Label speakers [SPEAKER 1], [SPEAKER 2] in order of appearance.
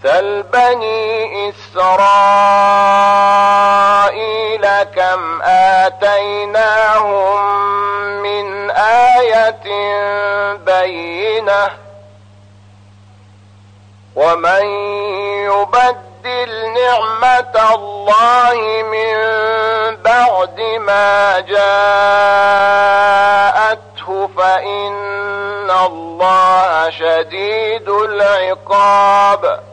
[SPEAKER 1] سل بني إسرائيل كم آتيناهم من آية بينة ومن يبدل نعمة الله من بعد ما جاءته فإن الله شديد العقاب